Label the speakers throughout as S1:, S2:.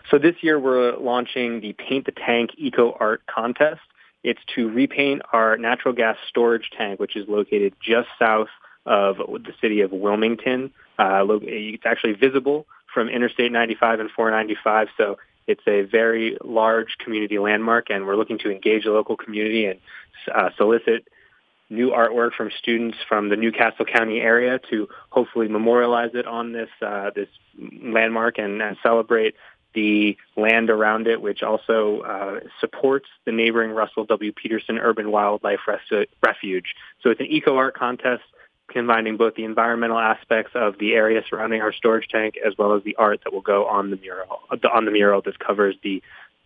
S1: So this year we're launching the Paint the Tank Eco Art Contest. It's to repaint our natural gas storage tank, which is located just south of the city of Wilmington. It's actually visible from Interstate 95 and 495, so it's a very large community landmark, and we're looking to engage the local community and solicit new artwork from students from the Newcastle County area to hopefully memorialize it on this landmark and celebrate the land around it, which also supports the neighboring Russell W. Peterson Urban Wildlife Refuge. So it's an eco art contest combining both the environmental aspects of the area surrounding our storage tank as well as the art that will go on the mural that covers the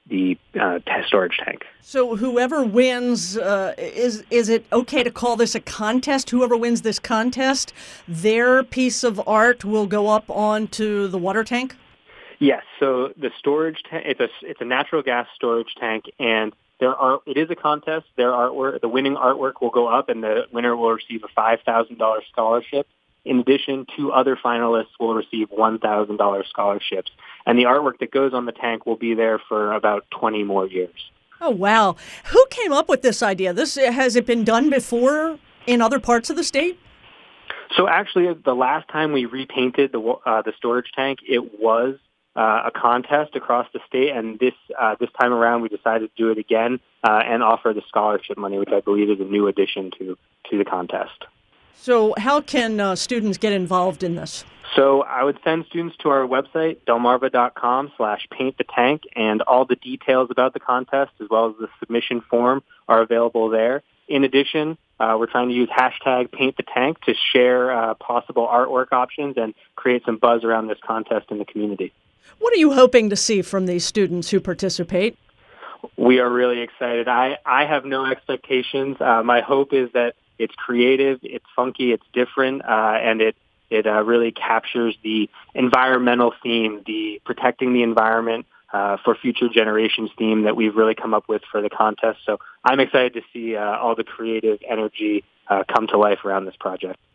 S1: storage tank.
S2: So whoever wins, is it okay to call this a contest? Whoever wins this contest, their piece of art will go up onto the water tank?
S1: Yes. So the storage tank, it's a natural gas storage tank, and it is a contest. The winning artwork will go up, and the winner will receive a $5,000 scholarship. In addition, 2 other finalists will receive $1,000 scholarships. And the artwork that goes on the tank will be there for about 20 more years.
S2: Oh, wow. Who came up with this idea? Has it been done before in other parts of the state?
S1: So actually, the last time we repainted the storage tank, it was a contest across the state, and this time around we decided to do it again and offer the scholarship money, which I believe is a new addition to the contest.
S2: So how can students get involved in this?
S1: So I would send students to our website, delmarva.com/paintthetank, and all the details about the contest as well as the submission form are available there. In addition, we're trying to use hashtag #PaintTheTank to share possible artwork options and create some buzz around this contest in the community.
S2: What are you hoping to see from these students who participate?
S1: We are really excited. I have no expectations. My hope is that it's creative, it's funky, it's different, and it really captures the environmental theme, the protecting the environment for future generations theme that we've really come up with for the contest. So I'm excited to see all the creative energy come to life around this project.